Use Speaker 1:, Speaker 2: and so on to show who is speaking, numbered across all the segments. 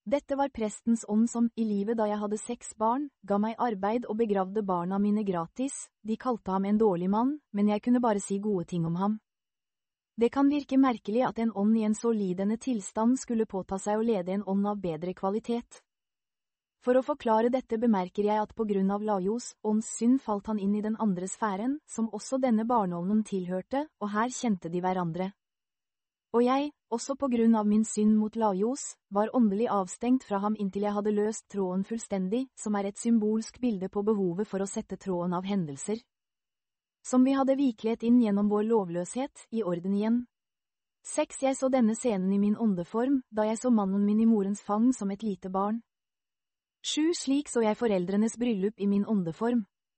Speaker 1: Dette var prestens ånd som, i livet da jeg hadde 6 barn, ga meg arbeid og begravde barna mine gratis. De kalte ham en dårlig mann, men jeg kunne bare si gode ting om ham. Det kan virke merkelig at en ånd i en så lidende tilstand skulle påta seg å lede en ånd av bedre kvalitet. For å forklare dette bemerker jeg at på grunn av Lajos ånds synd falt han inn i den andre sfæren, som også denne barneånden tilhørte, og her kjente de hverandre. Og jeg, også på grunn av min synd mot Lajos, var åndelig avstengt fra ham inntil jeg hadde løst tråden fullstendig, som er et symbolsk bilde på behovet for å sette tråden av hendelser. Som vi hadde viklet inn gjennom vår lovløshet, i orden igjen. 6. Jeg så denne scenen i min åndeform, da jeg så mannen min i morens fang som et lite barn. 7. Slik så jeg foreldrenes bryllup i min åndeform.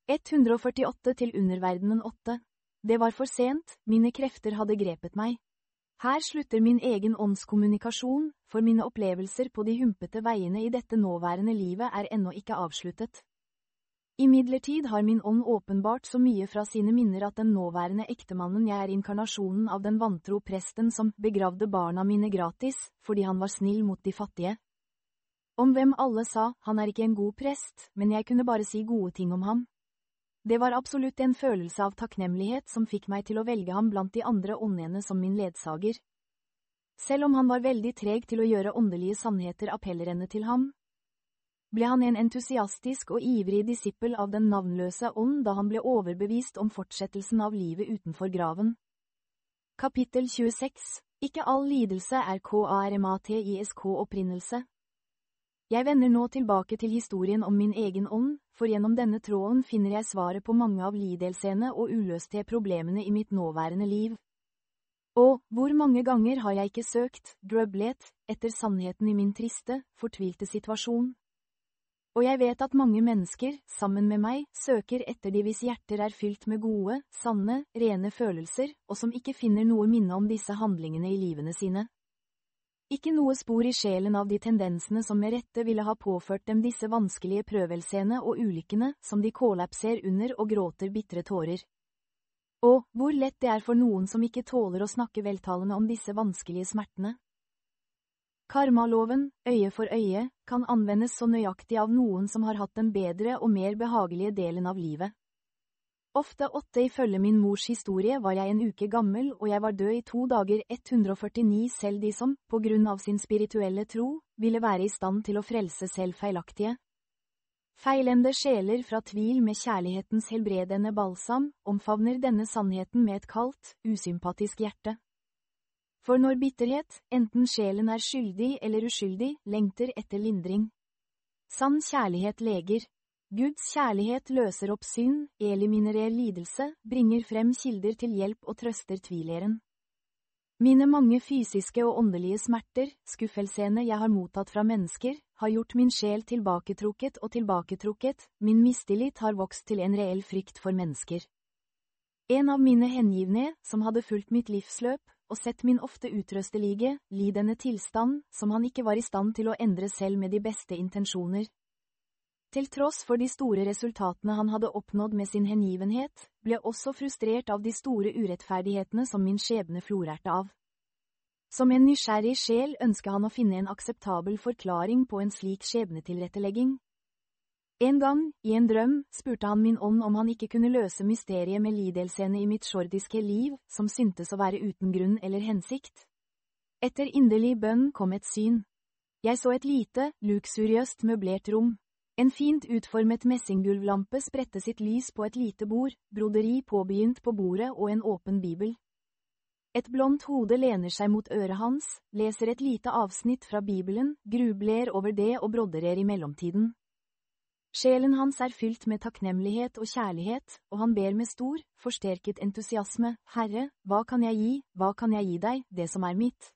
Speaker 1: 148 til underverdenen 8. Det var for sent, mine krefter hadde grepet meg. Her slutter min egen åndskommunikasjon, for mine opplevelser på de humpete veiene i dette nåværende livet er ennå ikke avsluttet. Imidlertid har min ånd åpenbart så mye fra sine minner at den nåværende ektemannen jeg er inkarnasjonen av den vantro presten som begravde barna mine gratis, fordi han var snill mot de fattige. Om hvem alle sa, han er ikke en god prest, men jeg kunne bare si gode ting om ham. Det var absolutt en følelse av takknemlighet som fikk meg til å velge ham blant de andre åndene som min ledsager. Selv om han var veldig treg til å gjøre åndelige sannheter appellrende til ham, ble han en entusiastisk og ivrig disippel av den navnløse ånd da han ble overbevist om fortsettelsen av livet utenfor graven. Kapittel 26. Ikke all lidelse er karmatisk opprinnelse. Jeg vender nå tilbake til historien om min egen ånd, for gjennom denne tråden finner jeg svaret på mange av lidelsene og uløste problemene i mitt nåværende liv. Og, hvor mange ganger har jeg ikke søkt, grublet, etter sannheten i min triste, fortvilte situasjon? Og jeg vet at mange mennesker, sammen med meg, søker etter de hvis hjerter er fylt med gode, sanne, rene følelser, og som ikke finner noe minne om disse handlingene i livene sine. Ikke noe spor i sjelen av de tendensene som med rette ville ha påført dem disse vanskelige prøvelsene og ulykkene som de kollapser under og gråter bitre tårer. Og, hvor lett det er for noen som ikke tåler å snakke veltalende om disse vanskelige smertene. Karmaloven, øye for øye, kan anvendes så nøyaktig av noen som har hatt den bedre og mer behagelige delen av livet. Ofte 8 ifølge min mors historie var jeg en uke gammel og jeg var død i 2 dager 149 selv de som, på grunn av sin spirituelle tro, ville være i stand til å frelse selv feilaktige. Feilende sjeler fra tvil med kjærlighetens helbredende balsam, omfavner denne sannheten med et kaldt, usympatisk hjerte. For når bitterhet, enten sjelen er skyldig eller uskyldig, lengter etter lindring. Sann kjærlighet leger. Guds kjærlighet løser opp synd, eliminerer lidelse, bringer frem kilder til hjelp og trøster tvileren. Mine mange fysiske og åndelige smerter, skuffelsene jeg har mottatt fra mennesker, har gjort min sjel tilbaketrukket og tilbaketrukket, min mistillit har vokst til en reell frykt for mennesker. En av mine hengivne, som hadde fulgt mitt livsløp, og sett min ofte utrøstelige, lidende tilstand, som han ikke var i stand til å endre selv med de beste intensjoner. Til tross for de store resultatene han hadde oppnådd med sin hengivenhet, ble også frustrert av de store urettferdighetene som min skjebne florerte av. Som en nysgjerrig sjel ønsket han å finne en akseptabel forklaring på en slik skjebnetilrettelegging. En gang, i en drøm, spurte han min ånd om han ikke kunne løse mysteriet med lidelsene i mitt jordiske liv, som syntes å være uten grunn eller hensikt. Etter inderlig bønn kom et syn. Jeg så et lite, luksuriøst møblert rom. En fint utformet messinggulvlampe spredte sitt lys på et lite bord, broderi påbegynt på bordet og en åpen bibel. Et blondt hode lener seg mot øret hans, leser et lite avsnitt fra Bibelen, grubler over det og brodderer i mellomtiden. Sjelen hans er fylt med takknemlighet og kjærlighet, og han ber med stor, forsterket entusiasme, Herre, hva kan jeg gi deg, det som er mitt?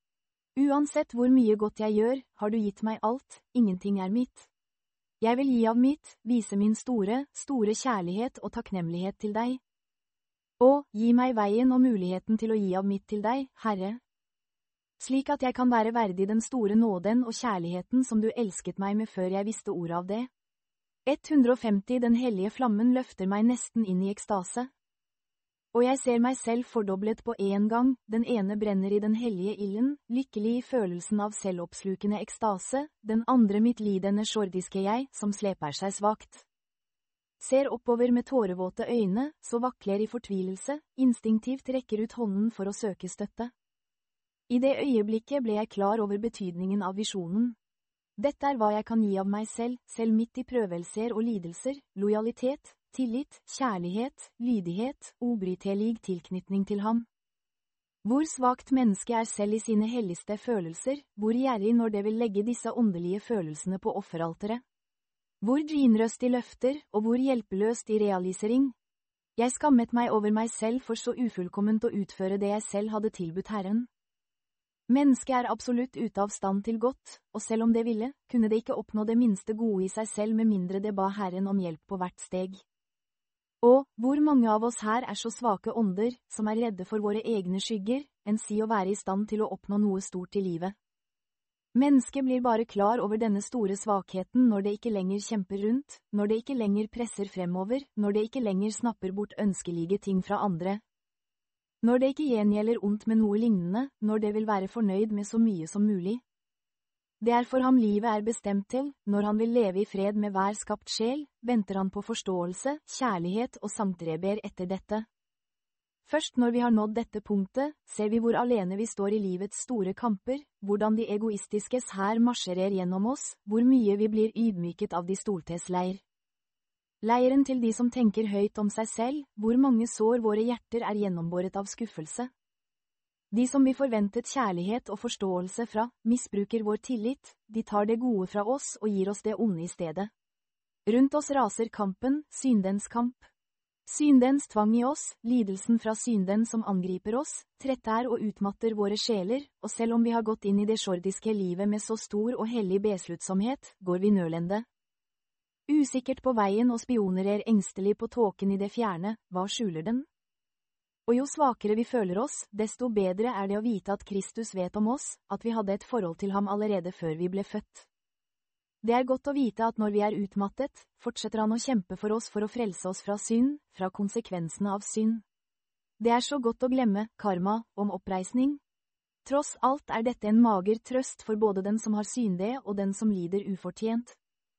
Speaker 1: Uansett hvor mye godt jeg gjør, har du gitt meg alt, ingenting er mitt. Jeg vil gi av mitt, vise min store, store kjærlighet og takknemlighet til deg. Og, gi meg veien og muligheten til å gi av mitt til deg, Herre. Slik at jeg kan være verdig den store nåden og kjærligheten som du elsket meg med før jeg visste ordet av det. 150 Den hellige flammen løfter meg nesten inn i ekstase. Og jeg ser meg selv fordoblet på en gang, den ene brenner i den hellige ilden, lykkelig i følelsen av selvoppslukende ekstase, den andre mitt lidende sjordiske jeg, som sleper seg svakt. Ser oppover med tårevåte øyne, så vakler i fortvilelse, instinktivt rekker ut hånden for å søke støtte. I det øyeblikket ble jeg klar over betydningen av visjonen. Dette er hva jeg kan gi av meg selv, selv midt i prøvelser og lidelser, lojalitet, tillit, kjærlighet, lydighet, ubrytelig tilknytning til ham. Hvor svakt menneske er selv i sine helligste følelser, hvor gjerrig når det vil legge disse åndelige følelsene på offeralteret. Hvor drinrøst i løfter, og hvor hjelpeløst i realisering. Jeg skammet meg over meg selv for så ufullkomment å utføre det jeg selv hadde tilbudt Herren. Mennesket er absolutt ute av stand til godt, og selv om det ville, kunne det ikke oppnå det minste gode i seg selv med mindre det ba Herren om hjelp på hvert steg. Og, hvor mange av oss her er så svake ånder, som er redde for våre egne skygger, enn si å være i stand til å oppnå noe stort i livet. Mennesket blir bare klar over denne store svakheten når det ikke lenger kjemper rundt, når det ikke lenger presser fremover, når det ikke lenger snapper bort ønskelige ting fra andre. Når det ikke gjengjelder ondt med noe lignende, når det vil være fornøyd med så mye som mulig. Det er for ham livet er bestemt til, når han vil leve i fred med hver skapt sjel, venter han på forståelse, kjærlighet og samtreber etter dette. Først når vi har nådd dette punktet, ser vi hvor alene vi står i livets store kamper, hvordan de egoistiskes hær marsjerer gjennom oss, hvor mye vi blir ydmyket av de stoltes leir. Leiren til de som tenker høyt om seg selv, hvor mange sår våre hjerter er gjennombåret av skuffelse. De som vi forventet kjærlighet og forståelse fra, misbruker vår tillit, de tar det gode fra oss og gir oss det onde i stedet. Rundt oss raser kampen, syndens kamp. Syndens tvang i oss, lidelsen fra synden som angriper oss, tretter og utmatter våre sjeler, og selv om vi har gått inn i det sjordiske livet med så stor og hellig besluttsomhet, går vi nølende. Usikkert på veien og spionerer engstelig på tåken i det fjerne, hva skjuler den? Og jo svakere vi føler oss, desto bedre er det å vite at Kristus vet om oss, at vi hadde et forhold til ham allerede før vi ble født. Det er godt å vite at når vi er utmattet, fortsetter han å kjempe for oss for å frelse oss fra synd, fra konsekvensene av synd. Det er så godt å glemme, karma, om oppreisning. Tross alt er dette en mager trøst for både den som har synde og den som lider ufortjent.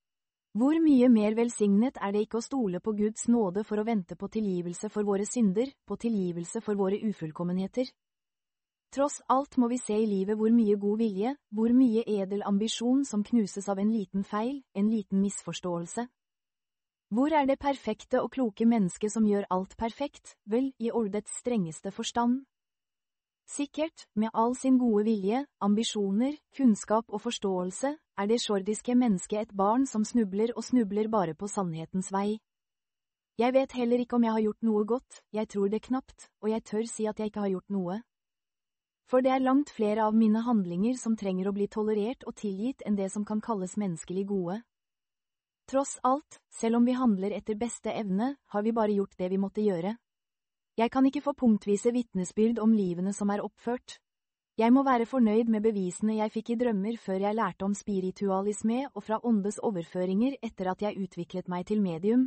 Speaker 1: Hvor mye mer velsignet er det ikke å stole på Guds nåde for å vente på tilgivelse for våre synder, på tilgivelse for våre ufullkommenheter. Tross alt må vi se i livet hvor mye god vilje, hvor mye edel ambisjon som knuses av en liten feil, en liten misforståelse. Hvor er det perfekte og kloke mennesket som gjør alt perfekt, vel, i ordets strengeste forstand? Sikkert, med all sin gode vilje, ambisjoner, kunnskap og forståelse, er det sjordiske mennesket et barn som snubler og snubler bare på sannhetens vei. Jeg vet heller ikke om jeg har gjort noe godt, jeg tror det knapt, og jeg tør si at jeg ikke har gjort noe. For det er langt flere av mine handlinger som trenger å bli tolerert og tilgitt enn det som kan kalles menneskelig gode. Tross alt, selv om vi handler etter beste evne, har vi bare gjort det vi måtte gjøre. Jeg kan ikke få punktvise vitnesbyrd om livene som er oppført. Jeg må være fornøyd med bevisene jeg fikk i drømmer før jeg lærte om spiritualisme og fra åndes overføringer etter at jeg utviklet meg til medium.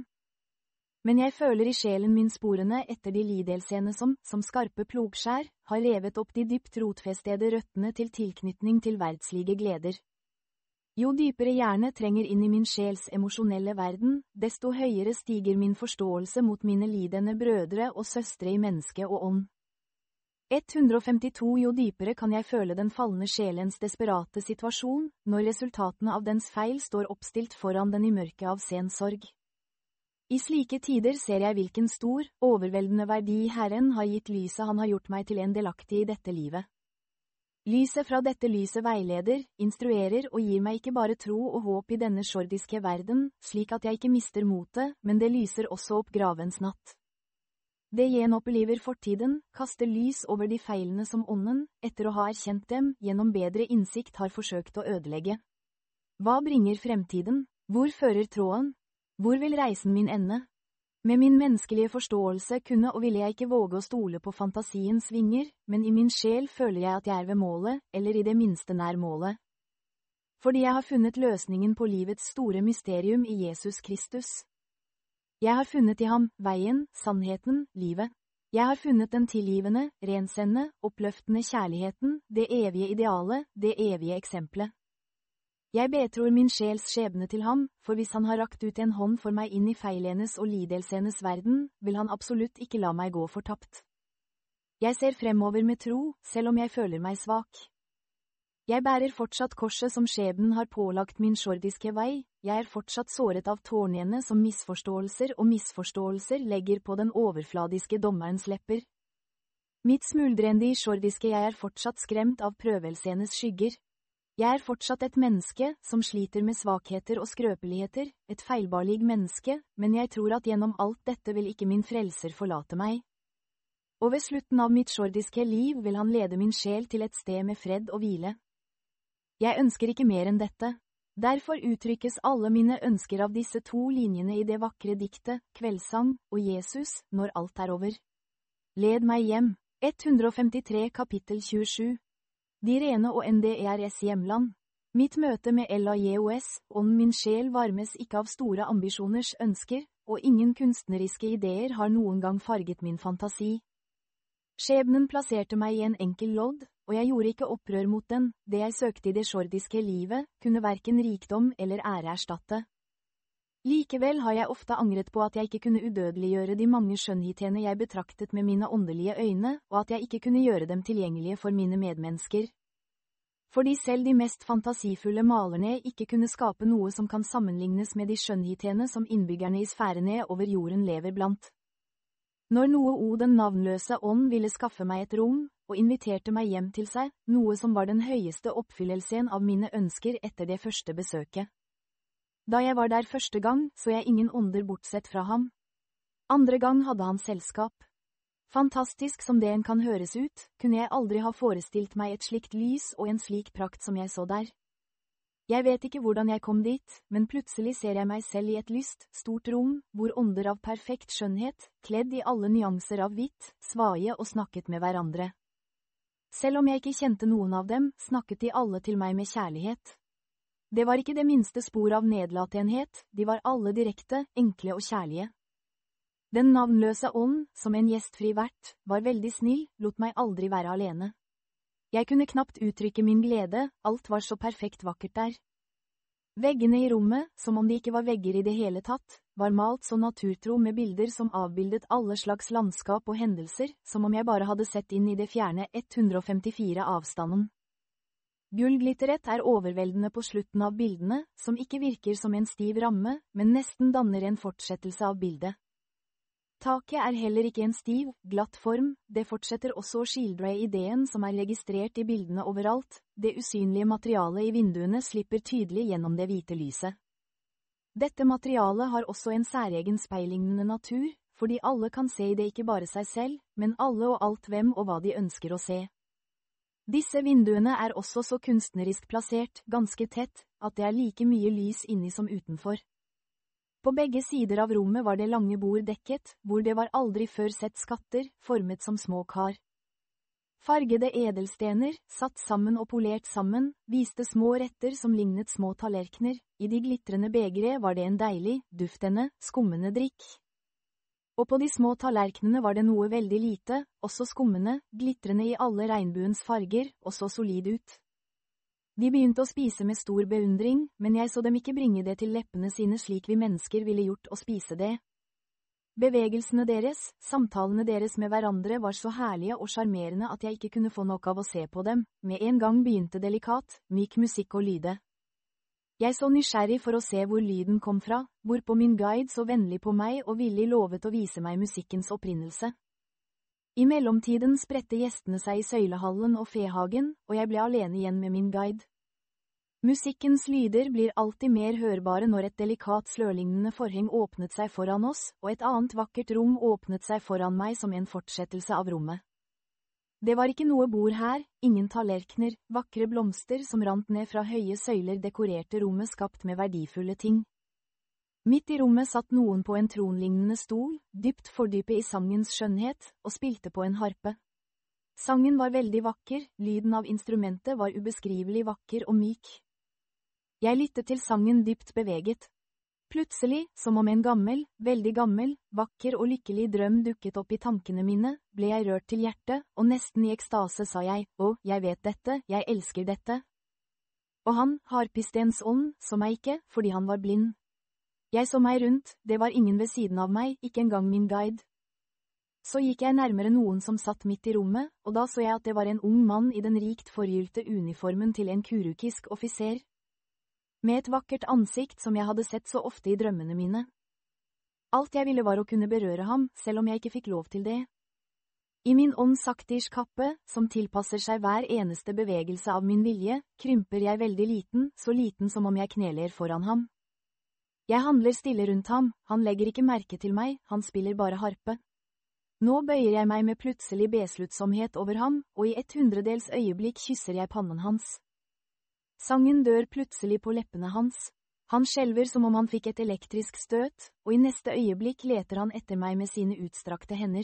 Speaker 1: Men jeg føler i sjelen min sporene etter de lidelsene som skarpe plogskjær, har revet opp de dypt rotfestede røttene til tilknytning til verdslige gleder. Jo dypere hjernet trenger inn i min sjels emosjonelle verden, desto høyere stiger min forståelse mot mine lidende brødre og søstre i menneske og ånd. 152 Jo dypere kan jeg føle den fallende sjelens desperate situasjon, når resultatene av dens feil står oppstilt foran den i mørket av sen sorg. I slike tider ser jeg hvilken stor, overveldende verdi Herren har gitt lyset han har gjort meg til en delaktig i dette livet. Lyset fra dette lyset veileder, instruerer og gir meg ikke bare tro og håp i denne sjordiske verden, slik at jeg ikke mister motet, men det lyser også opp gravens natt. Det gjenoppliver fortiden, kaster lys over de feilene som ånden, etter å ha erkjent dem, gjennom bedre innsikt har forsøkt å ødelegge. Hva bringer fremtiden? Hvor fører tråden? Hvor vil reisen min ende? Med min menneskelige forståelse kunne og ville jeg ikke våge å stole på fantasiens vinger, men i min sjel føler jeg at jeg er ved målet, eller i det minste nær målet. Fordi jeg har funnet løsningen på livets store mysterium i Jesus Kristus. Jeg har funnet i ham veien, sannheten, livet. Jeg har funnet den tilgivende, rensende, oppløftende kjærligheten, det evige idealet, det evige eksempelet. Jeg betror min sjels skjebne til ham, for hvis han har rakt ut en hånd for meg inn i feilenes og lidelsenes verden, vil han absolutt ikke la meg gå fortapt. Jeg ser fremover med tro, selv om jeg føler meg svak. Jeg bærer fortsatt korset som skjebnen har pålagt min jordiske vei, jeg er fortsatt såret av tårnene som misforståelser og misforståelser legger på den overfladiske dommerens lepper. Mitt smuldrende i jordiske jeg er fortsatt skremt av prøvelsenes skygger. Jeg er fortsatt et menneske som sliter med svakheter og skrøpeligheter, et feilbarlig menneske, men jeg tror at gjennom alt dette vil ikke min frelser forlate meg. Og ved slutten av mitt jordiske liv vil han lede min sjel til et sted med fred og hvile. Jeg ønsker ikke mer enn dette. Derfor uttrykkes alle mine ønsker av disse 2 linjene i det vakre diktet, Kveldssang, og Jesus, når alt er over. Led meg hjem. 153 kapittel 27. De rene og NDERS hjemland. Mitt møte med LAJOS, og min sjel varmes ikke av store ambisjoners ønsker, og ingen kunstneriske ideer har noen gang farget min fantasi. Skjebnen plasserte meg i en enkel lodd, og jeg gjorde ikke opprør mot den, det jeg søkte i det jordiske livet, kunne hverken rikdom eller ære erstatte. Likevel har jeg ofte angret på at jeg ikke kunne udødeliggjøre de mange skjønnhetene jeg betraktet med mine åndelige øyne, og at jeg ikke kunne gjøre dem tilgjengelige for mine medmennesker. Fordi selv de mest fantasifulle malerne ikke kunne skape noe som kan sammenlignes med de skjønnhetene som innbyggerne i sfærene over jorden lever blant. Når noe den navnløse ånd ville skaffe meg et rom, og inviterte meg hjem til seg, noe som var den høyeste oppfyllelsen av mine ønsker etter det første besøket. Da jeg var der første gang, så jeg ingen ånder bortsett fra ham. Andre gang hadde han selskap. Fantastisk som det en kan høres ut, kunne jeg aldri ha forestilt meg et slikt lys og en slik prakt som jeg så der. Jeg vet ikke hvordan jeg kom dit, men plutselig ser jeg meg selv i et lyst, stort rom, hvor ånder av perfekt skjønnhet, kledd i alle nyanser av hvitt, svaie og snakket med hverandre. Selv om jeg ikke kjente noen av dem, snakket de alle til meg med kjærlighet. Det var ikke det minste spor av nedlatenhet, de var alle direkte, enkle og kjærlige. Den navnløse ånd, som en gjestfri vert, var veldig snill, lot meg aldri være alene. Jeg kunne knapt uttrykke min glede, alt var så perfekt vakkert der. Veggene i rommet, som om de ikke var vegger i det hele tatt, var malt så naturtro med bilder som avbildet alle slags landskap og hendelser, som om jeg bare hadde sett inn i det fjerne 154 avstanden. Gullglitteret er overveldende på slutten av bildene, som ikke virker som en stiv ramme, men nesten danner en fortsettelse av bildet. Taket er heller ikke en stiv, glatt form, det fortsetter også å skildre ideen som er registrert i bildene overalt, det usynlige materialet i vinduene slipper tydelig gjennom det hvite lyset. Dette materialet har også en særegen speilignende natur, fordi alle kan se i det ikke bare seg selv, men alle og alt hvem og hva de ønsker å se. Disse vinduene er også så kunstnerisk plassert, ganske tett, at det er like mye lys inni som utenfor. På begge sider av rommet var det lange bord dekket, hvor det var aldri før sett skatter, formet som små kar. Fargede edelstener, satt sammen og polert sammen, viste små retter som lignet små tallerkener. I de glitrende begre var det en deilig, duftende, skummende drikk. Og på de små tallerkenene var det noe veldig lite, også skummende, glitrende i alle regnbuens farger, og så solid ut. De begynte å spise med stor beundring, men jeg så dem ikke bringe det til leppene sine slik vi mennesker ville gjort å spise det. Bevegelsene deres, samtalene deres med hverandre var så herlige og sjarmerende at jeg ikke kunne få nok av å se på dem. Med en gang begynte delikat, myk musikk å lyde. Jeg så nysgjerrig for å se hvor lyden kom fra, hvorpå min guide så vennlig på meg og villig lovet å vise meg musikkens opprinnelse. I mellomtiden spredte gjestene seg i søylehallen og fehagen, og jeg ble alene igjen med min guide. Musikkens lyder blir alltid mer hørbare når et delikat slørlignende forheng åpnet seg foran oss, og et annet vakkert rom åpnet seg foran meg som en fortsettelse av rommet. Det var ikke noe bord her, ingen tallerkener, vakre blomster som rant ned fra høye søyler dekorerte rommet skapt med verdifulle ting. Midt i rommet satt noen på en tronlignende stol, dypt fordypet i sangens skjønnhet, og spilte på en harpe. Sangen var veldig vakker, lyden av instrumentet var ubeskrivelig vakker og myk. Jeg lyttet til sangen dypt beveget. Plutselig, som om en gammel, veldig gammel, vakker og lykkelig drøm dukket opp i tankene mine, ble jeg rørt til hjertet, og nesten i ekstase sa jeg, «Å, jeg vet dette, jeg elsker dette.» Og han, harpistens ånd, så meg ikke, fordi han var blind. Jeg så meg rundt, det var ingen ved siden av meg, ikke engang min guide. Så gikk jeg nærmere noen som satt midt i rommet, og da så jeg at det var en ung mann i den rikt forgylte uniformen til en kurukisk offiser. Med et vakkert ansikt som jeg hadde sett så ofte i drømmene mine. Alt jeg ville var å kunne berøre ham, selv om jeg ikke fikk lov til det. I min ånd saktirs kappe, som tilpasser seg hver eneste bevegelse av min vilje, krymper jeg veldig liten, så liten som om jeg kneler foran ham. Jeg handler stille rundt ham, han legger ikke merke til meg, han spiller bare harpe. Nå bøyer jeg meg med plutselig besluttsomhet over ham, og i 100-dels øyeblikk kysser jeg pannen hans. Sangen dør plutselig på leppene hans. Han skjelver som om han fikk et elektrisk støt, og i neste øyeblikk leter han etter meg med sine utstrakte hender.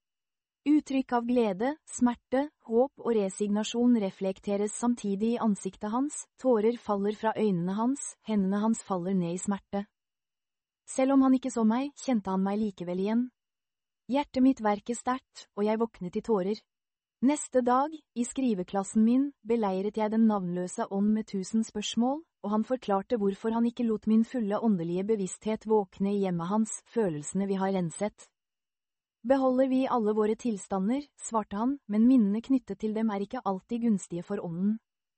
Speaker 1: Uttrykk av glede, smerte, håp og resignasjon reflekteres samtidig i ansiktet hans, tårer faller fra øynene hans, hendene hans faller ned i smerte. Selv om han ikke så meg, kjente han meg likevel igjen. Hjertet mitt verket sterkt, og jeg våknet i tårer. Neste dag, i skriveklassen min, beleiret jeg den navnløse ånd med 1000 spørsmål, og han forklarte hvorfor han ikke lot min fulle åndelige bevissthet våkne i hjemmet hans, følelsene vi har renset. Beholder vi alle våre tilstander, svarte han, men minnene knyttet til dem er ikke alltid gunstige for ånden.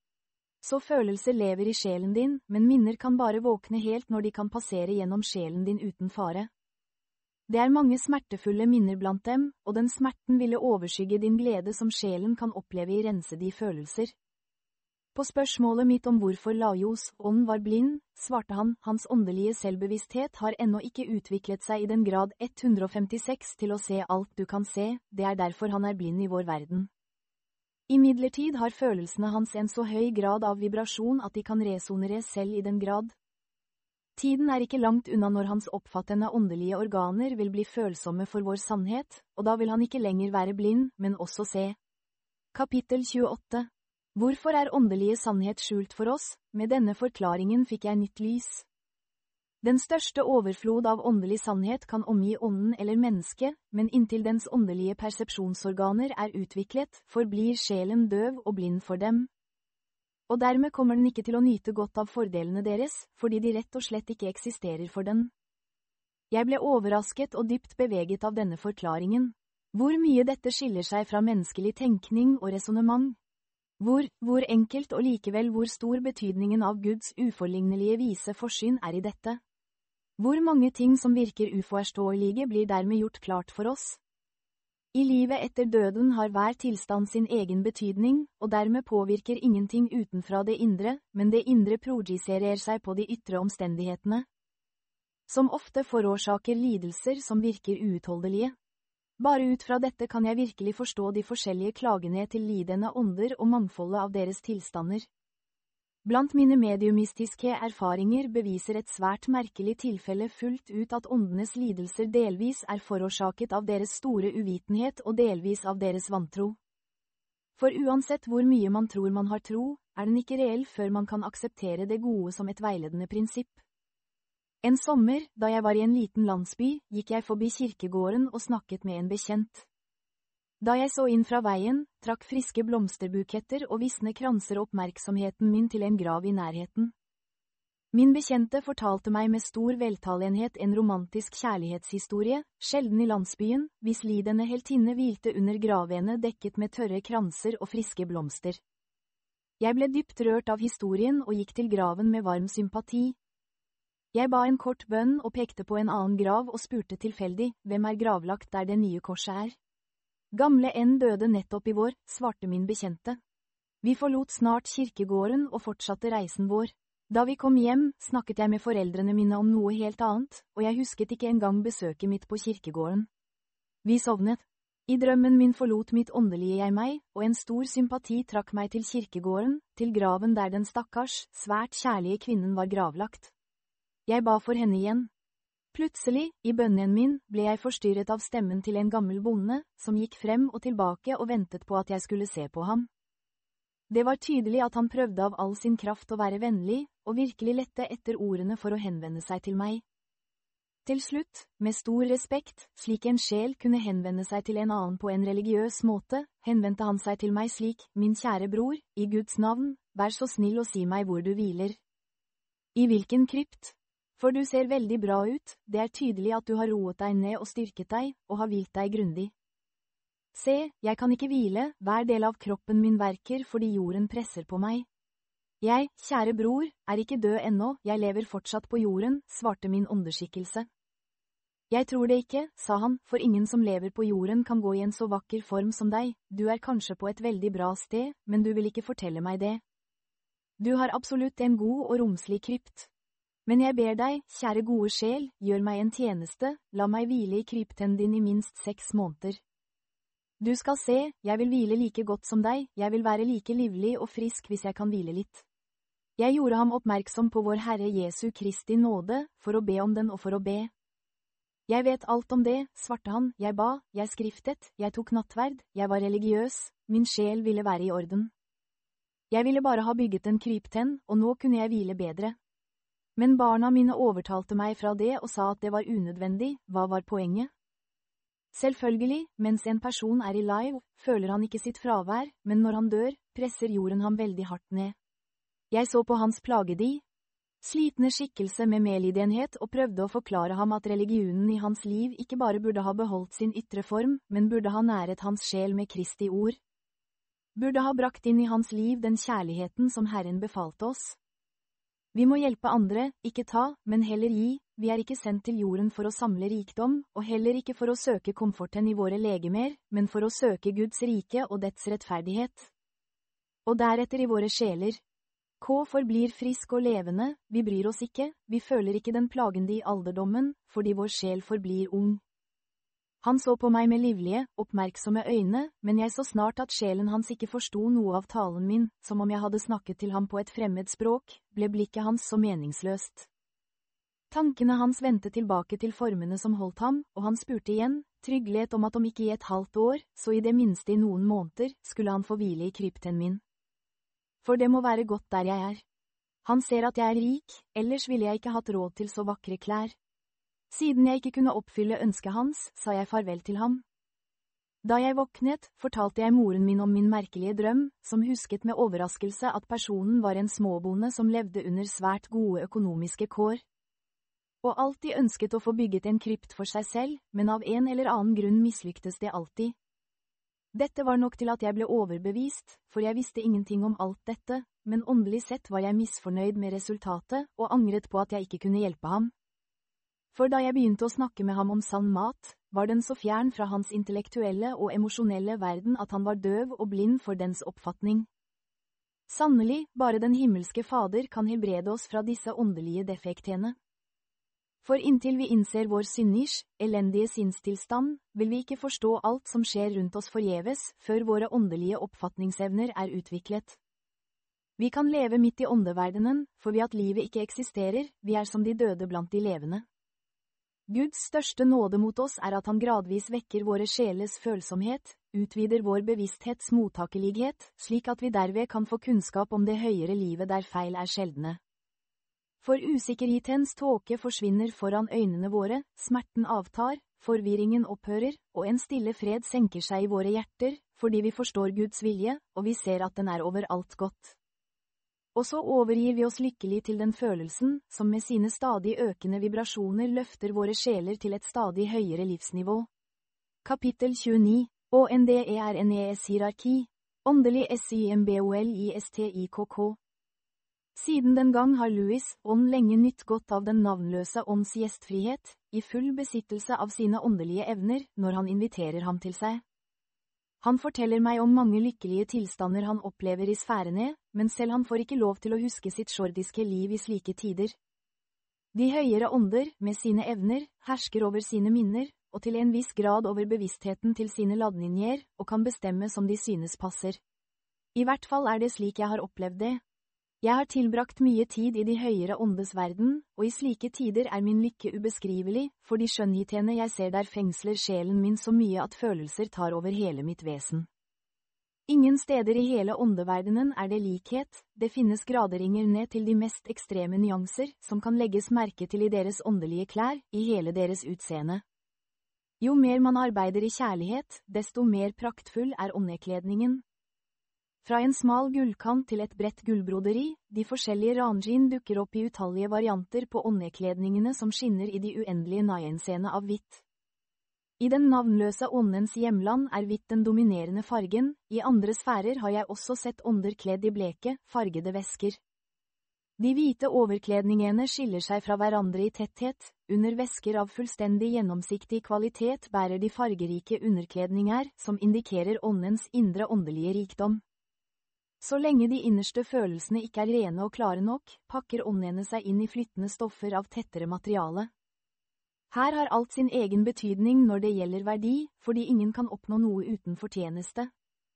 Speaker 1: Så følelser lever i sjelen din, men minner kan bare våkne helt når de kan passere gjennom sjelen din uten fare. Det er mange smertefulle minner blant dem, og den smerten ville overskygge din glede som sjelen kan oppleve i rensede følelser. På spørsmålet mitt om hvorfor Lajos ånd var blind, svarte han, hans åndelige selvbevissthet har ennå ikke utviklet seg i den grad 156 til å se alt du kan se, det er derfor han er blind i vår verden. Imidlertid har følelsene hans en så høy grad av vibrasjon at de kan resonere selv i den grad. Tiden er ikke langt unna når hans oppfattende åndelige organer vil bli følsomme for vår sannhet, og da vil han ikke lenger være blind, men også se. Kapittel 28. Hvorfor er åndelige sannhet skjult for oss? Med denne forklaringen fikk jeg nytt lys. Den største overflod av åndelig sannhet kan omgi ånden eller mennesket, men inntil dens åndelige persepsjonsorganer er utviklet, forblir sjelen døv og blind for dem. Og dermed kommer den ikke til å nyte godt av fordelene deres, fordi de rett og slett ikke eksisterer for den. Jeg ble overrasket og dypt beveget av denne forklaringen. Hvor mye dette skiller seg fra menneskelig tenkning og resonemang. Hvor enkelt og likevel hvor stor betydningen av Guds uforlignelige vise forsyn er i dette. Hvor mange ting som virker uforståelige blir dermed gjort klart for oss. I livet etter døden har hver tilstand sin egen betydning, og dermed påvirker ingenting utenfra det indre, men det indre projiserer seg på de ytre omstendighetene. Som ofte forårsaker lidelser som virker uutholdelige. Bare ut fra dette kan jeg virkelig forstå de forskjellige klagene til lidende ånder og mangfoldet av deres tilstander. Blant mine mediumistiske erfaringer beviser et svært merkelig tilfelle fullt ut at åndenes lidelser delvis er forårsaket av deres store uvitenhet og delvis av deres vantro. For uansett hvor mye man tror man har tro, er den ikke reell før man kan akseptere det gode som et veiledende prinsipp. En sommer, da jeg var i en liten landsby, gikk jeg forbi kirkegården og snakket med en bekjent. Da jeg så inn fra veien, trakk friske blomsterbuketter og visne kranser oppmerksomheten min til en grav i nærheten. Min bekjente fortalte meg med stor veltalenhet en romantisk kjærlighetshistorie, sjelden i landsbyen, hvis lidende heltinne hvilte under gravene dekket med tørre kranser og friske blomster. Jeg ble dypt rørt av historien og gikk til graven med varm sympati. Jeg ba en kort bønn og pekte på en annen grav og spurte tilfeldig, hvem er gravlagt der det nye korset er? Gamle N døde nettopp i vår, svarte min bekjente. Vi forlot snart kirkegården og fortsatte reisen vår. Da vi kom hjem, snakket jeg med foreldrene mine om noe helt annet, og jeg husket ikke engang besøket mitt på kirkegården. Vi sovnet. I drømmen min forlot mitt åndelige jeg meg, og en stor sympati trakk meg til kirkegården, til graven der den stakkars, svært kjærlige kvinnen var gravlagt. Jeg ba for henne igjen. Plutselig, i bønnen min, ble jeg forstyrret av stemmen til en gammel bonde, som gikk frem og tilbake og ventet på at jeg skulle se på ham. Det var tydelig at han prøvde av all sin kraft å være vennlig, og virkelig lette etter ordene for å henvende seg til meg. Til slutt, med stor respekt, slik en sjel kunne henvende seg til en annen på en religiøs måte, henvendte han seg til meg slik: «Min kjære bror, i Guds navn, vær så snill og si meg hvor du hviler. I hvilken krypt? For du ser veldig bra ut, det er tydelig at du har roet deg ned og styrket deg, og har hvilt deg grundig. Se, jeg kan ikke hvile, hver del av kroppen min verker fordi jorden presser på meg. Jeg, kjære bror, er ikke død ennå, jeg lever fortsatt på jorden», svarte min åndeskikkelse. «Jeg tror det ikke», sa han, «for ingen som lever på jorden kan gå i en så vakker form som deg, du er kanskje på et veldig bra sted, men du vil ikke fortelle meg det. Du har absolutt en god og romslig krypt. Men jeg ber deg, kjære gode sjel, gjør meg en tjeneste, la meg hvile i krypten din i minst 6 måneder. Du skal se, jeg vil hvile like godt som deg, jeg vil være like livlig og frisk hvis jeg kan hvile litt. Jeg gjorde ham oppmerksom på vår Herre Jesu Kristi nåde, for å be om den og for å be. Jeg vet alt om det, svarte han, jeg ba, jeg skriftet, jeg tok nattverd, jeg var religiøs, min sjel ville være i orden. Jeg ville bare ha bygget en krypten, og nå kunne jeg hvile bedre. Men barna mine overtalte meg fra det og sa at det var unødvendig, hva var poenget? Selvfølgelig, mens en person er i live, føler han ikke sitt fravær, men når han dør, presser jorden ham veldig hardt ned. Jeg så på hans plagedi, slitne skikkelse med medlidenhet og prøvde å forklare ham at religionen i hans liv ikke bare burde ha beholdt sin ytre form, men burde ha næret hans sjel med Kristi ord. Burde ha brakt inn i hans liv den kjærligheten som Herren befalte oss. Vi må hjelpe andre, ikke ta, men heller gi, vi er ikke sendt til jorden for å samle rikdom, og heller ikke for å søke komforten i våre legemer, men for å søke Guds rike og dets rettferdighet. Og deretter i våre sjeler. K forblir frisk og levende, vi bryr oss ikke, vi føler ikke den plagende i alderdommen, fordi vår sjel forblir ung. Han så på meg med livlige, oppmerksomme øyne, men jeg så snart at sjelen hans ikke forstod noe av talen min, som om jeg hadde snakket til ham på et fremmed språk, ble blikket hans så meningsløst. Tankene hans vendte tilbake til formene som holdt ham, og han spurte igjen, trygghet om at om ikke i et halvt år, så i det minste i noen måneder, skulle han få hvile i krypten min. For det må være godt der jeg er. Han ser at jeg er rik, ellers ville jeg ikke hatt råd til så vakre klær. Siden jeg ikke kunne oppfylle ønsket hans, sa jeg farvel til ham. Da jeg våknet, fortalte jeg moren min om min merkelige drøm, som husket med overraskelse at personen var en småbonde som levde under svært gode økonomiske kår. Og alltid ønsket å få bygget en krypt for seg selv, men av en eller annen grunn mislyktes det alltid. Dette var nok til at jeg ble overbevist, for jeg visste ingenting om alt dette, men åndelig sett var jeg misfornøyd med resultatet og angret på at jeg ikke kunne hjelpe ham. For da jeg begynte å snakke med ham om sann mat, var den så fjern fra hans intellektuelle og emosjonelle verden at han var døv og blind for dens oppfatning. Sannelig, bare den himmelske Fader kan helbrede oss fra disse åndelige defektene. For inntil vi innser vår synders, elendige sinnstilstand, vil vi ikke forstå alt som skjer rundt oss forgjeves, før våre åndelige oppfatningsevner er utviklet. Vi kan leve midt i åndeverdenen, for vi at livet ikke eksisterer, vi er som de døde blant de levende. Guds største nåde mot oss er at han gradvis vekker våre sjeles følsomhet, utvider vår bevissthets mottakelighet, slik at vi derved kan få kunnskap om det høyere livet der feil er sjeldne. For usikkerhetens tåke forsvinner foran øynene våre, smerten avtar, forvirringen opphører, og en stille fred senker seg i våre hjerter, fordi vi forstår Guds vilje, og vi ser at den er over alt godt. Og så overgir vi oss lykkelig til den følelsen, som med sine stadig økende vibrasjoner løfter våre sjeler til et stadig høyere livsnivå. Kapittel 29. ONDERNES hierarki. Åndelig SYMBOLISTIKK. Siden den gang har Louis ånd lenge nytt godt av den navnløse ånds gjestfrihet, i full besittelse av sine åndelige evner, når han inviterer ham til seg. Han forteller meg om mange lykkelige tilstander han opplever i sfærene, men selv han får ikke lov til å huske sitt sjordiske liv i slike tider. De høyere ånder, med sine evner, hersker over sine minner, og til en viss grad over bevisstheten til sine ladninjer, og kan bestemme som de synes passer. I hvert fall er det slik jeg har opplevd det. Jeg har tilbrakt mye tid i de høyere åndes verden, og i slike tider er min lykke ubeskrivelig, for de skjønnhetene jeg ser der fengsler sjelen min så mye at følelser tar over hele mitt vesen. Ingen steder i hele åndeverdenen er det likhet, det finnes graderinger ned til de mest ekstreme nyanser som kan legges merke til i deres åndelige klær, i hele deres utseende. Jo mer man arbeider i kjærlighet, desto mer praktfull er åndekledningen. Fra en smal gullkant til et bredt gullbroderi, de forskjellige ranjin dukker opp i utallige varianter på åndekledningene som skinner i de uendelige naiensene av hvitt. I den navnløse åndens hjemland er hvitt den dominerende fargen, i andre sfærer har jeg også sett ånder kledd i bleke, fargede vesker. De hvite overkledningene skiller seg fra hverandre i tetthet, under vesker av fullstendig gjennomsiktig kvalitet bærer de fargerike underkledninger som indikerer åndens indre åndelige rikdom. Så lenge de innerste følelsene ikke er rene og klare nok, pakker åndene seg inn i flyttende stoffer av tettere materiale. Her har alt sin egen betydning når det gjelder verdi, fordi ingen kan oppnå noe uten fortjeneste.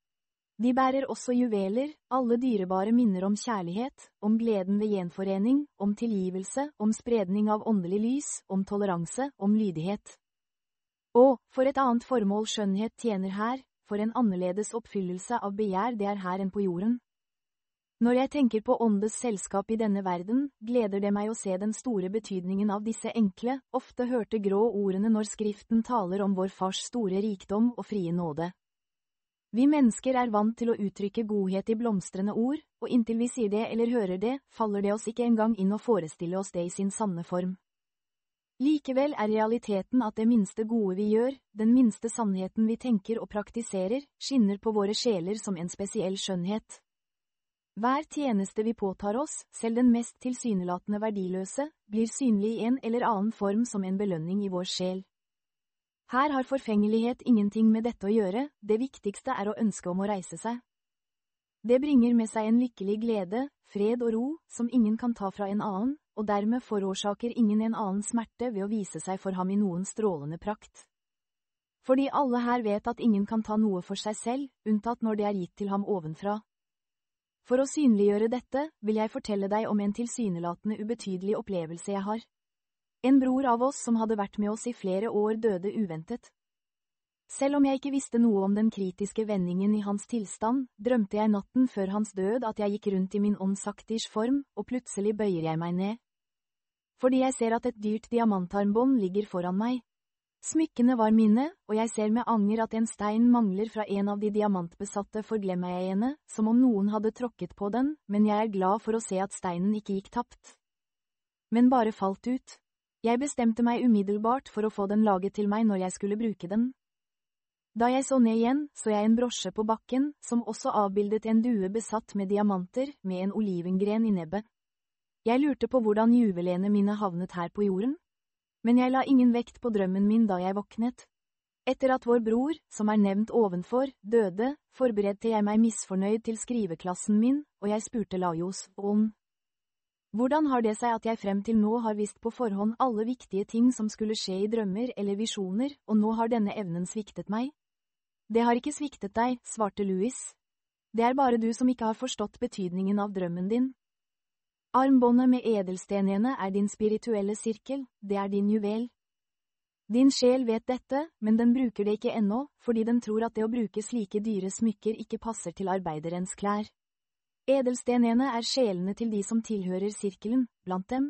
Speaker 1: De bærer også juveler, alle dyrebare minner om kjærlighet, om gleden ved gjenforening, om tilgivelse, om spredning av åndelig lys, om toleranse, om lydighet. Og, for et annet formål skjønnhet tjener her, for en annerledes oppfyllelse av begjær det er her enn på jorden. Når jeg tenker på åndes selskap i denne verden, gleder det meg å se den store betydningen av disse enkle, ofte hørte grå ordene når Skriften taler om vår fars store rikdom og frie nåde. Vi mennesker er vant til å uttrykke godhet i blomstrende ord, og inntil vi sier det eller hører det, faller det oss ikke engang inn å forestille oss det i sin sanne form. Likevel er realiteten at det minste gode vi gjør, den minste sannheten vi tenker og praktiserer, skinner på våre sjeler som en spesiell skjønnhet. Hver tjeneste vi påtar oss, selv den mest tilsynelatende verdiløse, blir synlig i en eller annen form som en belønning i vår sjel. Her har forfengelighet ingenting med dette å gjøre, det viktigste er å ønske om å reise seg. Det bringer med seg en lykkelig glede, fred og ro, som ingen kan ta fra en annen, og dermed forårsaker ingen en annen smerte ved å vise seg for ham i noen strålende prakt. Fordi alle her vet at ingen kan ta noe for seg selv, unntatt når det er gitt til ham ovenfra. For å synliggjøre dette, vil jeg fortelle deg om en tilsynelatende ubetydelig opplevelse jeg har. En bror av oss som hadde vært med oss i flere år døde uventet. Selv om jeg ikke visste noe om den kritiske vendingen i hans tilstand, drømte jeg natten før hans død at jeg gikk rundt i min åndsaktirs form, og plutselig bøyer jeg meg ned. Fordi jeg ser at et dyrt diamantarmbånd ligger foran meg. Smykkene var mine, og jeg ser med anger at en stein mangler fra en av de diamantbesatte forglemmeiene, som om noen hadde tråkket på den, men jeg er glad for å se at steinen ikke gikk tapt. Men bare falt ut. Jeg bestemte meg umiddelbart for å få den laget til meg når jeg skulle bruke den. Da jeg så ned igjen, så jeg en brosje på bakken, som også avbildet en due besatt med diamanter, med en olivengren i nebbet. Jeg lurte på hvordan juvelene mine havnet her på jorden. Men jeg la ingen vekt på drømmen min da jeg våknet. Etter at vår bror, som er nevnt ovenfor, døde, forberedte jeg meg misfornøyd til skriveklassen min, og jeg spurte Lajos om hvordan har det seg at jeg frem til nå har visst på forhånd alle viktige ting som skulle skje i drømmer eller visjoner, og nå har denne evnen sviktet meg? Det har ikke sviktet deg, svarte Louis. Det er bare du som ikke har forstått betydningen av drømmen din. Armbåndet med edelstenene er din spirituelle sirkel, det er din juvel. Din sjel vet dette, men den bruker det ikke ennå, fordi den tror at det å bruke slike dyre smykker ikke passer til arbeiderens klær. Edelstenene er sjelene til de som tilhører sirkelen, blant dem.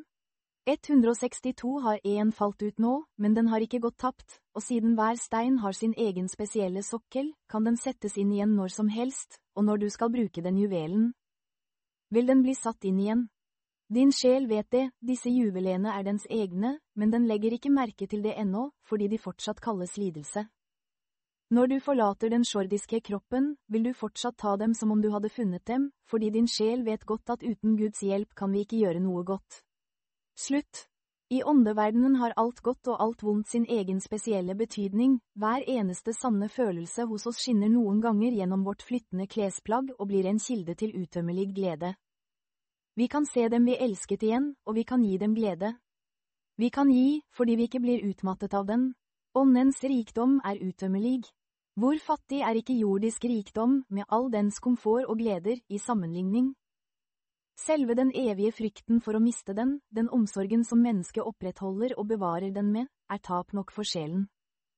Speaker 1: 162 har en falt ut nå, men den har ikke gått tapt, og siden hver stein har sin egen spesielle sokkel, kan den settes inn igjen når som helst, og når du skal bruke den juvelen, vil den bli satt inn igjen. Din sjel vet det, disse juvelene er dens egne, men den legger ikke merke til det ennå, fordi de fortsatt kalles lidelse. Når du forlater den sjordiske kroppen, vil du fortsatt ta dem som om du hadde funnet dem, fordi din sjel vet godt at uten Guds hjelp kan vi ikke gjøre noe godt. Slutt. I åndeverdenen har alt godt og alt vondt sin egen spesielle betydning, hver eneste sanne følelse hos oss skinner noen ganger gjennom vårt flyttende klesplagg og blir en kilde til utømmelig glede. Vi kan se dem vi elsket igjen, og vi kan gi dem glede. Vi kan gi, fordi vi ikke blir utmattet av den. Åndens rikdom er utømmelig. Hvor fattig er ikke jordisk rikdom, med all dens komfort og gleder, i sammenligning? Selve den evige frykten for å miste den omsorgen som mennesket opprettholder og bevarer den med, er tap nok for sjelen.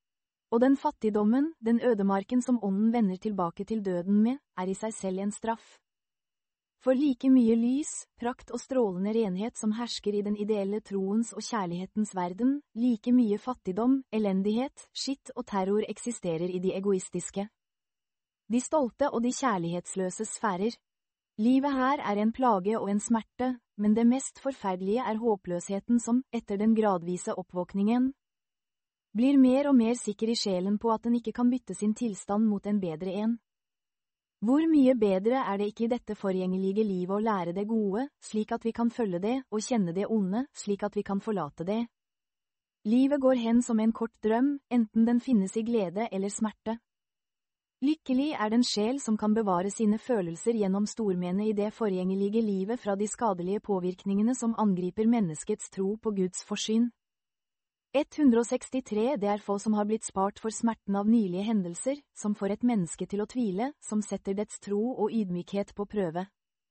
Speaker 1: Og den fattigdommen, den ødemarken som ånden vender tilbake til døden med, i seg selv en straff. For like mye lys, prakt og strålende renhet som hersker i den ideelle troens og kjærlighetens verden, like mye fattigdom, elendighet, skitt og terror eksisterer i de egoistiske, de stolte og de kjærlighetsløse sfærer. Livet her en plage og en smerte, men det mest forferdelige håpløsheten som, etter den gradvise oppvåkningen, blir mer og mer sikker i sjelen på at den ikke kan bytte sin tilstand mot en bedre en. Hvor mye bedre det ikke i dette forgjengelige livet å lære det gode, slik at vi kan følge det, og kjenne det onde, slik at vi kan forlate det. Livet går hen som en kort drøm, enten den finnes i glede eller smerte. Lykkelig den sjel som kan bevare sine følelser gjennom stormene i det forgjengelige livet fra de skadelige påvirkningene som angriper menneskets tro på Guds forsyn. 163 Det få som har blitt spart for smerten av nylige hendelser, som får et menneske til å tvile, som setter dets tro og ydmykhet på prøve.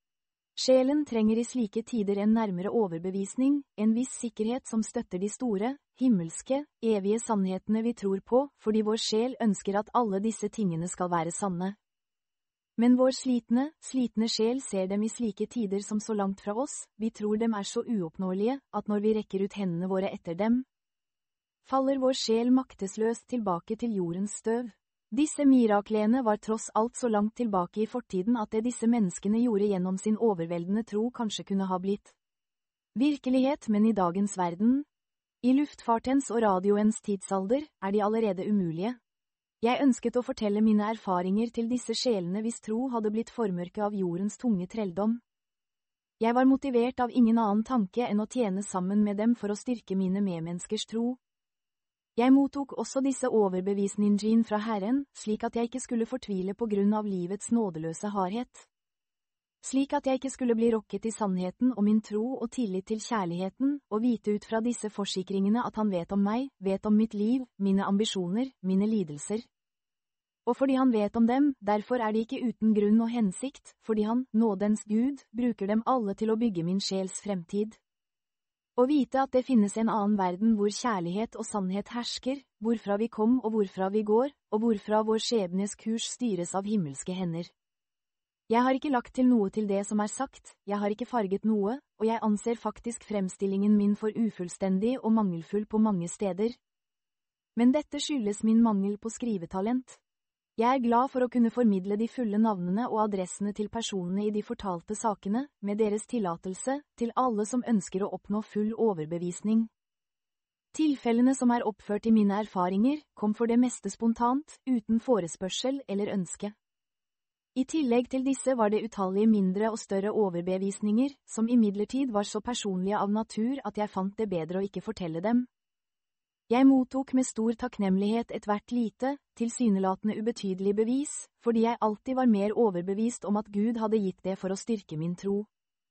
Speaker 1: Sjelen trenger i slike tider en nærmere overbevisning, en viss sikkerhet som støtter de store, himmelske, evige sannhetene vi tror på, fordi vår sjel ønsker at alle disse tingene skal være sanne. Men vår slitne sjel ser dem i slike tider som så langt fra oss, vi tror dem så uoppnåelige, at når vi rekker ut hendene våre etter dem, faller vår sjel maktesløst tilbake til jordens støv. Disse miraklene var tross alt så langt tilbake i fortiden at det disse menneskene gjorde gjennom sin overveldende tro kanskje kunne ha blitt virkelighet, men i dagens verden, i luftfartens og radioens tidsalder, de allerede umulige. Jeg ønsket å fortelle mine erfaringer til disse sjelene hvis tro hadde blitt formørket av jordens tunge trelldom. Jeg var motivert av ingen annen tanke enn å tjene sammen med dem for å styrke mine medmenneskers tro. Jeg mottok også disse overbevisningene fra Herren, slik at jeg ikke skulle fortvile på grunn av livets nådeløse hardhet. Slik at jeg ikke skulle bli rokket i sannheten om min tro og tillit til kjærligheten, og vite ut fra disse forsikringene at han vet om meg, vet om mitt liv, mine ambisjoner, mine lidelser. Og fordi han vet om dem, derfor de ikke uten grunn og hensikt, fordi han, nådens Gud, bruker dem alle til å bygge min sjels fremtid. Å vite at det finnes en annen verden hvor kjærlighet og sannhet hersker, hvorfra vi kom og hvorfra vi går, og hvorfra vår skjebnes kurs styres av himmelske hender. Jeg har ikke lagt til noe til det som sagt, jeg har ikke farget noe, og jeg anser faktisk fremstillingen min for ufullstendig og mangelfull på mange steder. Men dette skyldes min mangel på skrivetalent. Jeg glad for å kunne formidle de fulle navnene og adressene til personene i de fortalte sakene, med deres tillatelse, til alle som ønsker å oppnå full overbevisning. Tilfellene som oppført i mine erfaringer, kom for det meste spontant, uten forespørsel eller ønske. I tillegg til disse var det utallige mindre og større overbevisninger, som imidlertid var så personlige av natur at jeg fant det bedre å ikke fortelle dem. Jeg mottok med stor takknemlighet et hvert lite, tilsynelatende ubetydelig bevis, fordi jeg alltid var mer overbevist om at Gud hadde gitt det for å styrke min tro.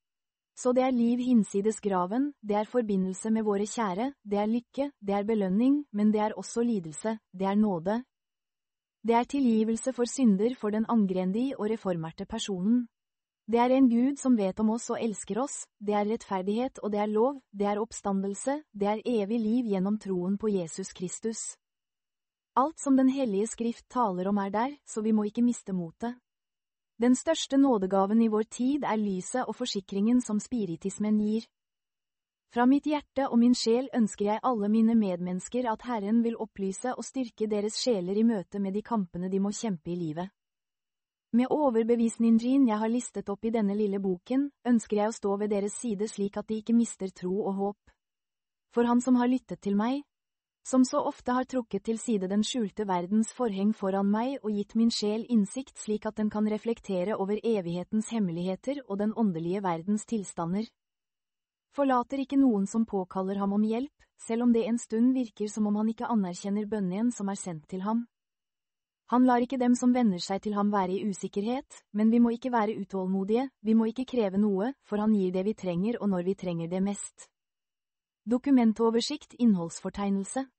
Speaker 1: Så det liv hinsides graven, det forbindelse med våre kjære, det lykke, det belønning, men det også lidelse, det nåde. Det tilgivelse for synder for den angrendige og reformerte personen. Det en Gud som vet om oss og elsker oss, det rettferdighet og det lov, det oppstandelse, det evig liv gjennom troen på Jesus Kristus. Alt som den hellige skrift taler om der, så vi må ikke miste motet. Den største nådegaven i vår tid lyset og forsikringen som spiritismen gir. Fra mitt hjerte og min sjel ønsker jeg alle mine medmennesker at Herren vil opplyse og styrke deres sjeler i møte med de kampene de må kjempe i livet. Med overbevisningen jeg har listet opp i denne lille boken, ønsker jeg å stå ved deres side slik at de ikke mister tro og håp. For han som har lyttet til meg, som så ofte har trukket til side den skjulte verdens forheng foran meg og gitt min sjel innsikt slik at den kan reflektere over evighetens hemmeligheter og den åndelige verdens tilstander. Forlater ikke noen som påkaller ham om hjelp, selv om det en stund virker som om han ikke anerkjenner bønnen som sendt til ham. Han lar ikke dem som venner seg til ham være i usikkerhet, men vi må ikke være utålmodige, vi må ikke kreve noe, for han gir det vi trenger og når vi trenger det mest. Dokumentoversikt innholdsfortegnelse.